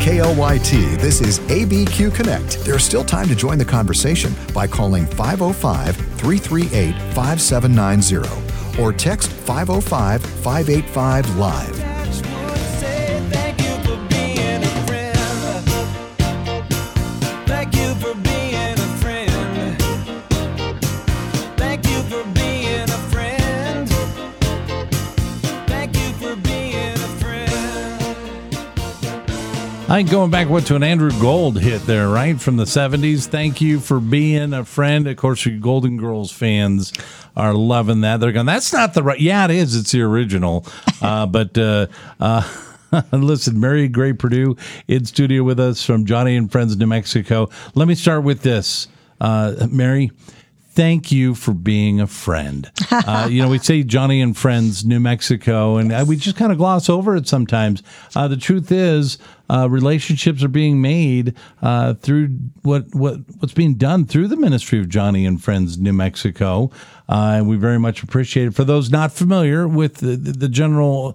KLYT, this is ABQ Connect. There's still time to join the conversation by calling 505-338-5790 or text 505-585-LIVE. I think going back to an Andrew Gold hit there, right, from the 70s. Thank you for being a friend. Of course, you Golden Girls fans are loving that. They're going, that's not the right. Yeah, it is. It's the original. Listen, Mary Gray Purdue in studio with us from Johnny and Friends, New Mexico. Let me start with this, Mary. Thank you for being a friend. We say Johnny and Friends, New Mexico, and we just kind of gloss over it sometimes. The truth is, relationships are being made through what's being done through the ministry of Johnny and Friends, New Mexico, and we very much appreciate it. For those not familiar with the general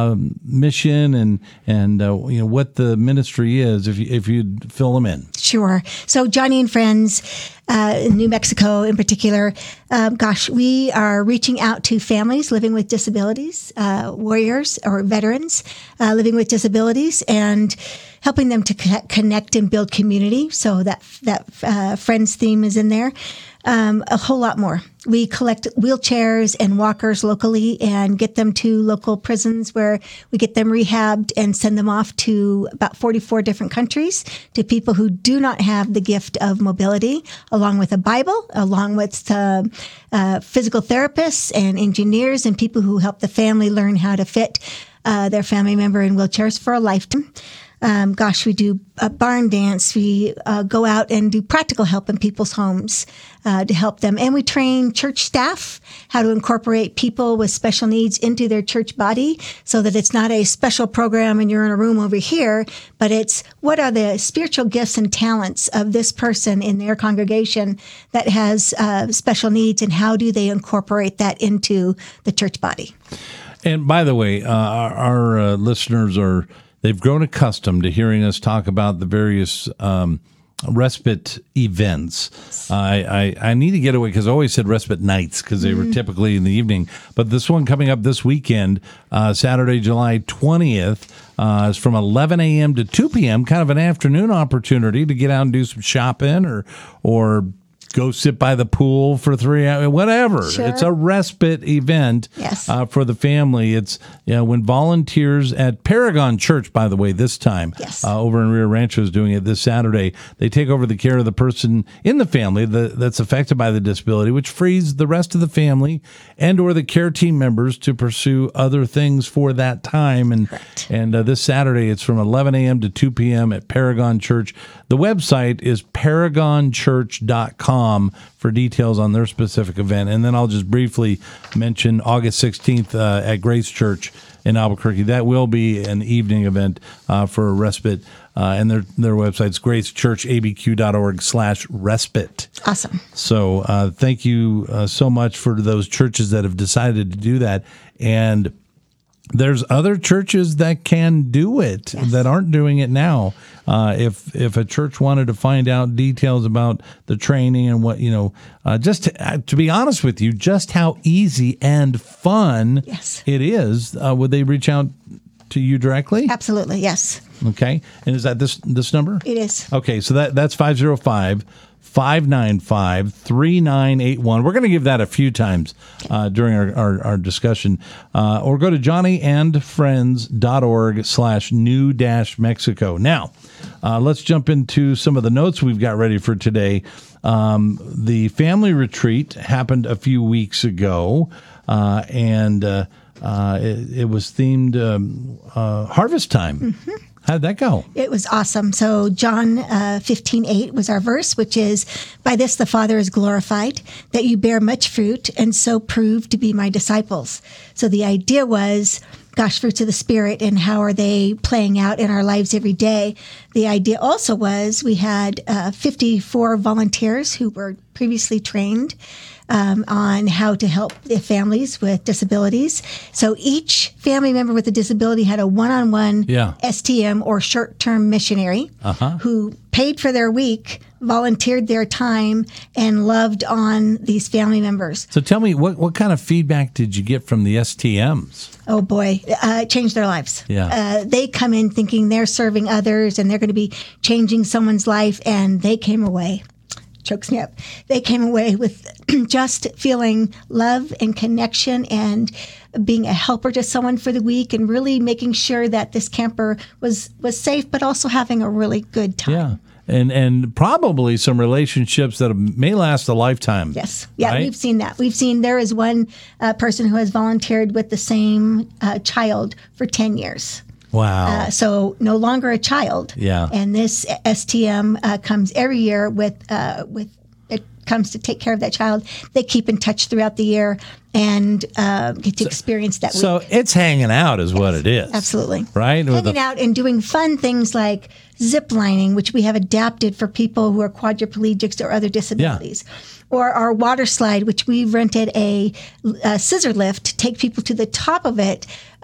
mission and what the ministry is, if you'd fill them in. Sure. So Johnny and Friends, in New Mexico in particular, we are reaching out to families living with disabilities, warriors or veterans living with disabilities, and helping them to connect and build community. So that Friends theme is in there. A whole lot more. We collect wheelchairs and walkers locally and get them to local prisons where we get them rehabbed and send them off to about 44 different countries to people who do not have the gift of mobility, along with a Bible, along with physical therapists and engineers and people who help the family learn how to fit their family member in wheelchairs for a lifetime. We do a barn dance. We go out and do practical help in people's homes to help them. And we train church staff how to incorporate people with special needs into their church body so that it's not a special program and you're in a room over here, but it's what are the spiritual gifts and talents of this person in their congregation that has special needs, and how do they incorporate that into the church body? And by the way, our listeners they've grown accustomed to hearing us talk about the various respite events. I need to get away because I always said respite nights because they were typically in the evening. But this one coming up this weekend, Saturday, July 20th, is from 11 a.m. to 2 p.m., kind of an afternoon opportunity to get out and do some shopping or go sit by the pool for 3 hours, whatever. Sure. It's a respite event. Yes. For the family. It's when volunteers at Paragon Church, by the way, this time, yes. Over in Rio Rancho is doing it this Saturday. They take over the care of the person in the family that's affected by the disability, which frees the rest of the family and or the care team members to pursue other things for that time. And this Saturday, it's from 11 a.m. to 2 p.m. at Paragon Church. The website is paragonchurch.com for details on their specific event. And then I'll just briefly mention August 16th at Grace Church in Albuquerque. That will be an evening event for a respite. And their website's gracechurchabq.org/respite. Awesome. So thank you so much for those churches that have decided to do that. And there's other churches that can do it, yes, that aren't doing it now. If a church wanted to find out details about the training and what, just to be honest with you, just how easy and fun, yes, it is, would they reach out to you directly? Absolutely, yes. Okay. And is that this number? It is. Okay, so that's 505-595-3981. We're going to give that a few times during our discussion. Or go to johnnyandfriends.org/new-mexico. Now, let's jump into some of the notes we've got ready for today. The family retreat happened a few weeks ago, and it was themed harvest time. Mm-hmm. How'd that go? It was awesome. So John 15:8 was our verse, which is, "By this the Father is glorified, that you bear much fruit, and so prove to be my disciples." So the idea was, fruits of the Spirit, and how are they playing out in our lives every day? The idea also was we had 54 volunteers who were previously trained on how to help the families with disabilities. So each family member with a disability had a one-on-one STM or short-term missionary who paid for their week, volunteered their time, and loved on these family members. So tell me, what kind of feedback did you get from the STMs? Oh boy, it changed their lives. Yeah. They come in thinking they're serving others and they're going to be changing someone's life, and they came away. Chokes me up. They came away with just feeling love and connection and being a helper to someone for the week, and really making sure that this camper was safe, but also having a really good time. Yeah. And probably some relationships that may last a lifetime. Yes. Yeah, right? We've seen that. We've seen there is one person who has volunteered with the same child for 10 years. Wow. So no longer a child. Yeah. And this STM comes every year with it comes to take care of that child. They keep in touch throughout the year and get to experience that week. So it's hanging out is what it is. Absolutely. Right? Hanging out and doing fun things like zip lining, which we have adapted for people who are quadriplegics or other disabilities. Yeah. Or our water slide, which we've rented a scissor lift to take people to the top of it,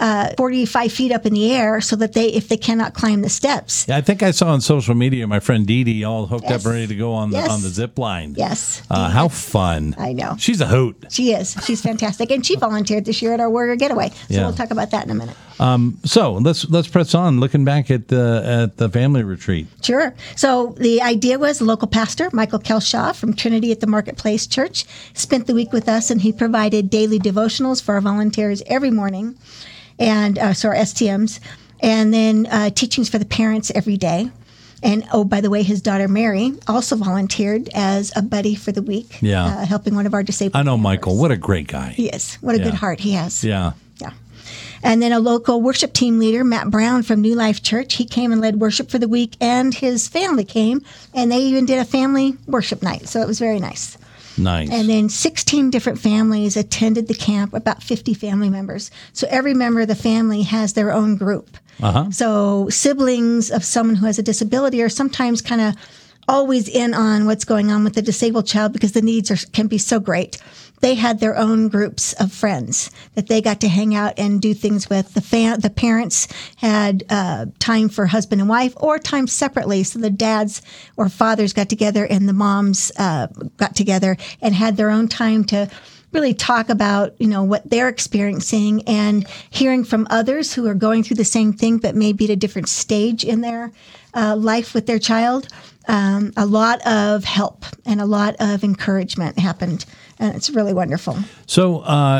45 feet up in the air, so that if they cannot climb the steps. Yeah, I think I saw on social media my friend Dee Dee all hooked up and ready to go on the zip line. Yes. How fun. I know. She's a hoot. She is. She's fantastic. And she volunteered this year at our Warrior Getaway. So we'll talk about that in a minute. So let's press on, looking back at the family retreat. Sure. So the idea was local pastor, Michael Kelshaw from Trinity at the Marketplace Church, spent the week with us, and he provided daily devotionals for our volunteers every morning, and so our STMs, and then teachings for the parents every day. And, oh, by the way, his daughter Mary also volunteered as a buddy for the week, helping one of our disabled I know members. Michael. What a great guy. He is. What a good heart he has. Yeah. And then a local worship team leader, Matt Brown from New Life Church, he came and led worship for the week, and his family came, and they even did a family worship night. So it was very nice. Nice. And then 16 different families attended the camp, about 50 family members. So every member of the family has their own group. So siblings of someone who has a disability are sometimes kind of always in on what's going on with the disabled child because the needs can be so great. They had their own groups of friends that they got to hang out and do things with. The parents had time for husband and wife, or time separately. So the dads or fathers got together and the moms got together and had their own time to really talk about, what they're experiencing and hearing from others who are going through the same thing, but maybe at a different stage in their life with their child. A lot of help and a lot of encouragement happened. And it's really wonderful. So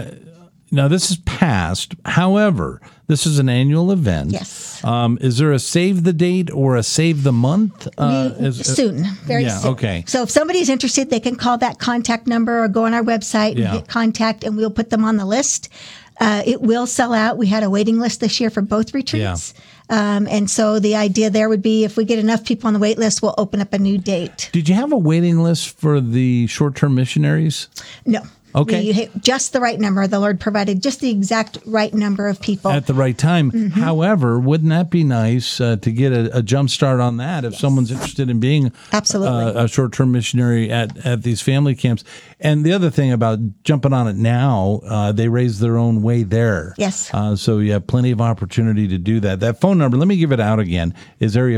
now this is past. However, this is an annual event. Yes. Is there a save the date or a save the month? Soon. Very soon. Okay. So if somebody's interested, they can call that contact number or go on our website and hit contact, and we'll put them on the list. It will sell out. We had a waiting list this year for both retreats. And so the idea there would be if we get enough people on the wait list, we'll open up a new date. Did you have a waiting list for the short-term missionaries? No. Okay. We hit just the right number. The Lord provided just the exact right number of people. At the right time. Mm-hmm. However, wouldn't that be nice to get a jump start on that if someone's interested in being a short-term missionary at these family camps? And the other thing about jumping on it now, they raise their own way there. Yes. So you have plenty of opportunity to do that. That phone number, let me give it out again, is area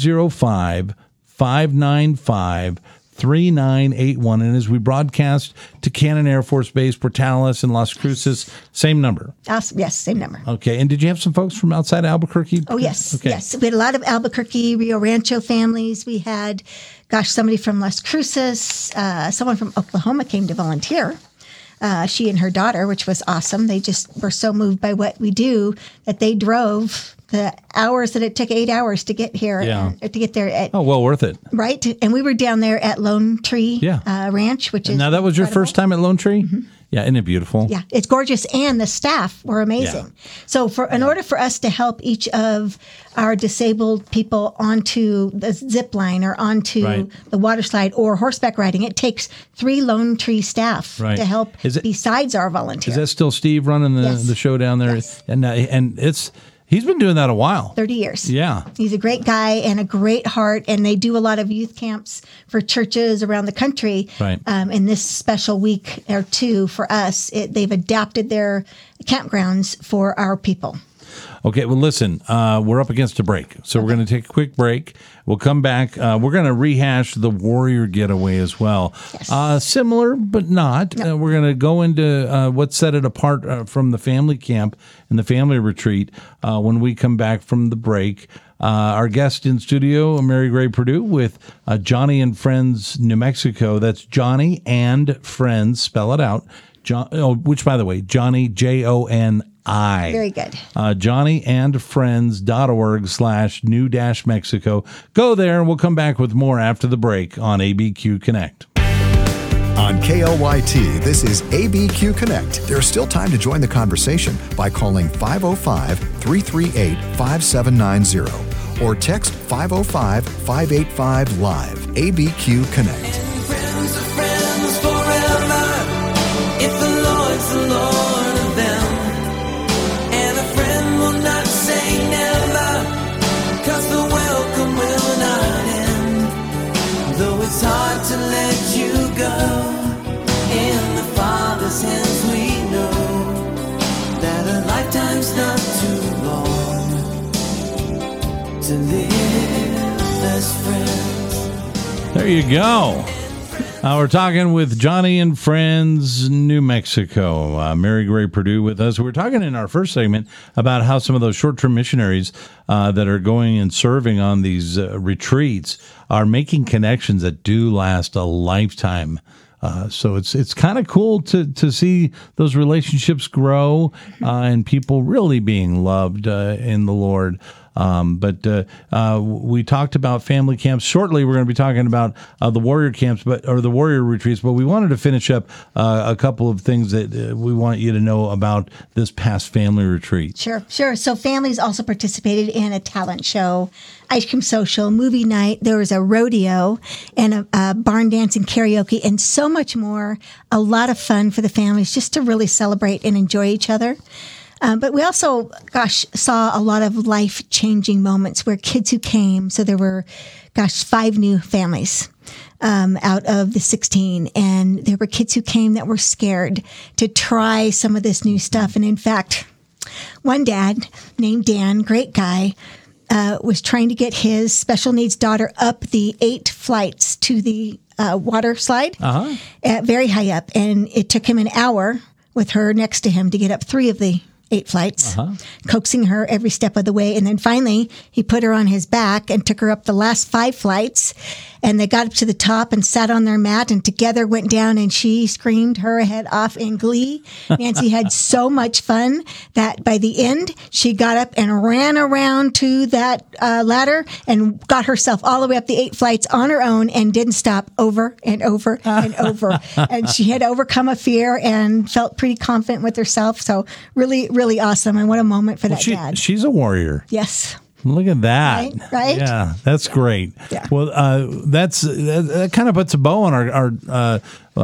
505-595-3981. And as we broadcast to Cannon Air Force Base, Portales, and Las Cruces, same number. Yes, same number. Okay. And did you have some folks from outside Albuquerque? Oh, yes. Okay. Yes. We had a lot of Albuquerque, Rio Rancho families. We had, somebody from Las Cruces. Someone from Oklahoma came to volunteer. She and her daughter, which was awesome. They just were so moved by what we do that they drove the hours that it took 8 hours to get here, to get there. Well worth it. Right. And we were down there at Lone Tree Ranch, which is now that was your first time at Lone Tree? Mm-hmm. Yeah. Isn't it beautiful? Yeah. It's gorgeous. And the staff were amazing. Yeah. So in order for us to help each of our disabled people onto the zip line or onto the water slide or horseback riding, it takes 3 Lone Tree staff to help besides our volunteers. Is that still Steve running the show down there? Yes. And He's been doing that a while. 30 years. Yeah. He's a great guy and a great heart, and they do a lot of youth camps for churches around the country. Right. In this special week or two for us, they've adapted their campgrounds for our people. Okay, well, listen, we're up against a break, so we're going to take a quick break. We'll come back. We're going to rehash the Warrior Getaway as well. Yes. Similar, but not. No. We're going to go into what set it apart from the family camp and the family retreat when we come back from the break. Our guest in studio, Mary Gray Purdue, with Joni and Friends, New Mexico. That's Joni and Friends, spell it out. Which, by the way, Joni, Joni. Very good. JoniandFriends.org/new-Mexico. Go there, and we'll come back with more after the break on ABQ Connect. On KLYT, this is ABQ Connect. There's still time to join the conversation by calling 505-338-5790 or text 505-585-LIVE. ABQ Connect. Friends are friends forever if the Lord's the Lord of them. And a friend will not say never, 'cause the welcome will not end. Though it's hard to let you go, in the Father's hands we know that a lifetime's not too long to live as friends. There you go. We're talking with Joni and Friends, New Mexico. Mary Gray Purdue with us. We're talking in our first segment about how some of those short-term missionaries that are going and serving on these retreats are making connections that do last a lifetime. So it's kind of cool to see those relationships grow and people really being loved in the Lord. But we talked about family camps. Shortly, we're going to be talking about the warrior camps, or the warrior retreats. But we wanted to finish up a couple of things that we want you to know about this past family retreat. Sure. So families also participated in a talent show, ice cream social, movie night. There was a rodeo and a barn dance and karaoke and so much more. A lot of fun for the families just to really celebrate and enjoy each other. But we also, saw a lot of life-changing moments where kids who came, so there were, 5 new families out of the 16, and there were kids who came that were scared to try some of this new stuff. And in fact, one dad named Dan, great guy, was trying to get his special needs daughter up the 8 flights to the water slide, very high up, and it took him an hour with her next to him to get up 3 of the 8 flights, coaxing her every step of the way. And then finally, he put her on his back and took her up the last 5 flights. And they got up to the top and sat on their mat and together went down, and she screamed her head off in glee. Nancy had so much fun that by the end, she got up and ran around to that ladder and got herself all the way up the 8 flights on her own and didn't stop over and over and over. And she had overcome a fear and felt pretty confident with herself. So really, really awesome. And what a moment for that dad. She's a warrior. Yes. Look at that. Right? Yeah, that's great. Yeah. Well, that kind of puts a bow on our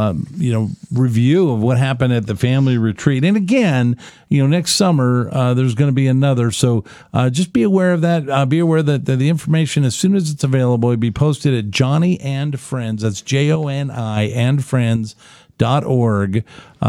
review of what happened at the family retreat. And again, next summer, there's going to be another. So just be aware of that. Be aware that the information, as soon as it's available, will be posted at Joni and Friends. That's JONI and Friends.org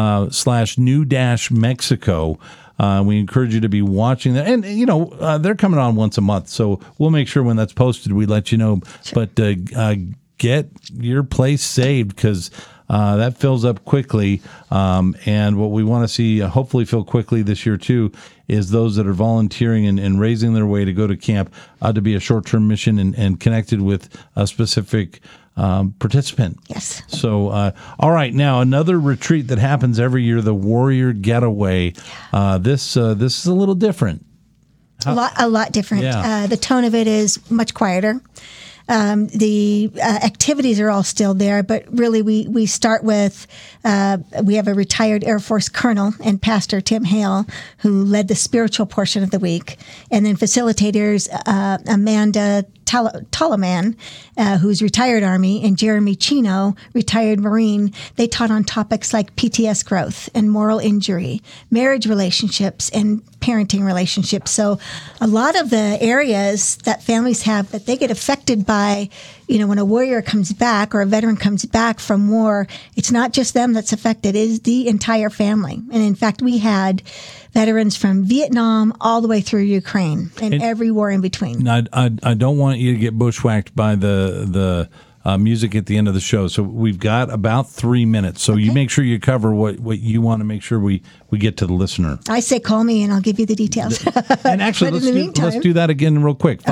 /new-Mexico. We encourage you to be watching that. And, they're coming on once a month, so we'll make sure when that's posted, we let you know. Sure. But get your place saved, because that fills up quickly. And what we want to see hopefully fill quickly this year, too, is those that are volunteering and raising their way to go to camp to be a short-term mission and connected with a specific participant. Yes. So, all right. Now, another retreat that happens every year, the Warrior Getaway. This is a little different. A lot different. Yeah. The tone of it is much quieter. The activities are all still there, but really we start with, we have a retired Air Force colonel and pastor, Tim Hale, who led the spiritual portion of the week. And then facilitators, Amanda Toloman, who's retired Army, and Jeremy Chino, retired Marine. They taught on topics like PTS growth and moral injury, marriage relationships, and parenting relationships. So a lot of the areas that families have that they get affected by, when a warrior comes back or a veteran comes back from war, it's not just them that's affected, it is the entire family. And in fact, we had veterans from Vietnam all the way through Ukraine and every war in between. I don't want you to get bushwhacked by the music at the end of the show. So we've got about 3 minutes. So you make sure you cover what you want to make sure we get to the listener. I say call me and I'll give you the details. And actually, let's do that again real quick.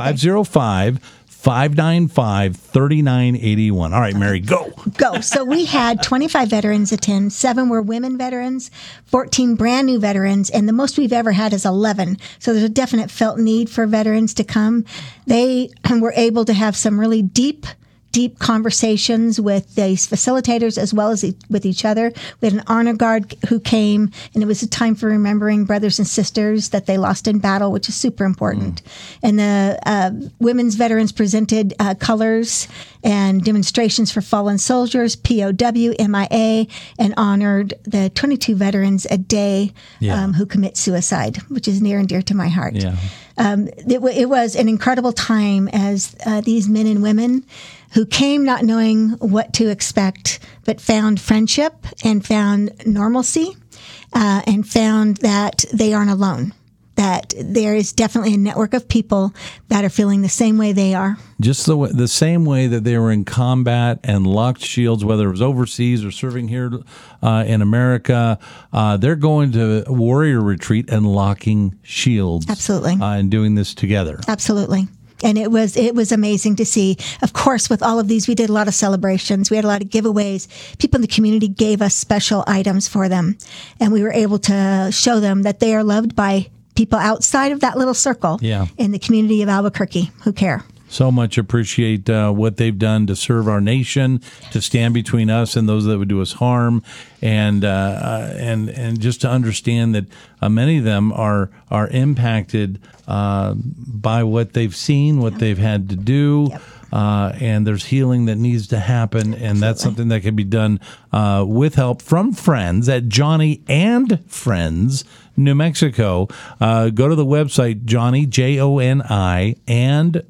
505-595-3981. All right, Mary, go. Go. So we had 25 veterans attend. 7 were women veterans, 14 brand new veterans, and the most we've ever had is 11. So there's a definite felt need for veterans to come. They were able to have some really deep conversations with these facilitators as well as with each other. We had an honor guard who came, and it was a time for remembering brothers and sisters that they lost in battle, which is super important. And the women's veterans presented colors and demonstrations for fallen soldiers, POW, MIA, and honored the 22 veterans a day who commit suicide, which is near and dear to my heart. Yeah. It was an incredible time as these men and women who came not knowing what to expect, but found friendship and found normalcy and found that they aren't alone, that there is definitely a network of people that are feeling the same way they are. Just the same way that they were in combat and locked shields, whether it was overseas or serving here in America, they're going to warrior retreat and locking shields. Absolutely. And doing this together. Absolutely. And it was amazing to see. Of course, with all of these, we did a lot of celebrations. We had a lot of giveaways. People in the community gave us special items for them. And we were able to show them that they are loved by people outside of that little circle in the community of Albuquerque who care. So much appreciate what they've done to serve our nation, to stand between us and those that would do us harm, and just to understand that many of them are impacted by what they've seen, what they've had to do. Yep. And there's healing that needs to happen, and that's something that can be done with help from friends at Johnny and Friends, New Mexico. Go to the website, Johnny, JONI, and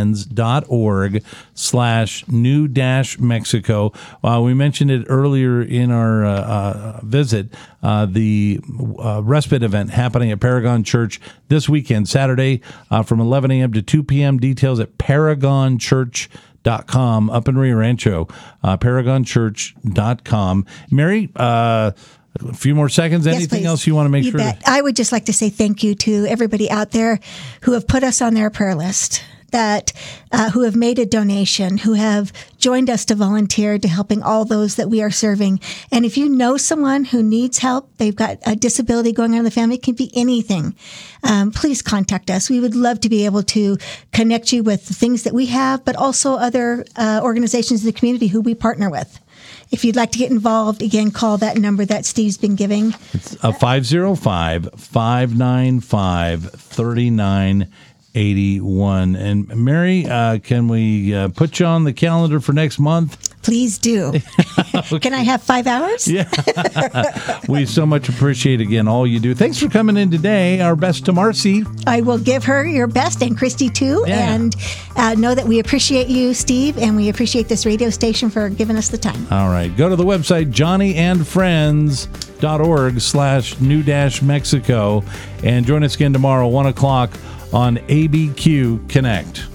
friends.org/new-Mexico. We mentioned it earlier in our visit, the respite event happening at Paragon Church this weekend, Saturday, from 11 a.m. to 2 p.m. Details at ParagonChurch.com up in Rio Rancho, ParagonChurch.com. Mary, a few more seconds. Anything else you want to make sure? Bet. I would just like to say thank you to everybody out there who have put us on their prayer list, that who have made a donation, who have joined us to volunteer to helping all those that we are serving. And if you know someone who needs help, they've got a disability going on in the family, it can be anything, please contact us. We would love to be able to connect you with the things that we have, but also other organizations in the community who we partner with. If you'd like to get involved, again, call that number that Steve's been giving. It's 505-595-3981. And Mary, can we put you on the calendar for next month? Please do. Okay. Can I have 5 hours? Yeah. We so much appreciate, again, all you do. Thanks for coming in today. Our best to Marcy. I will give her your best, and Christy too. Yeah. And know that we appreciate you, Steve, and we appreciate this radio station for giving us the time. All right. Go to the website, johnnyandfriends.org/new-Mexico, and join us again tomorrow, 1 o'clock on ABQ Connect.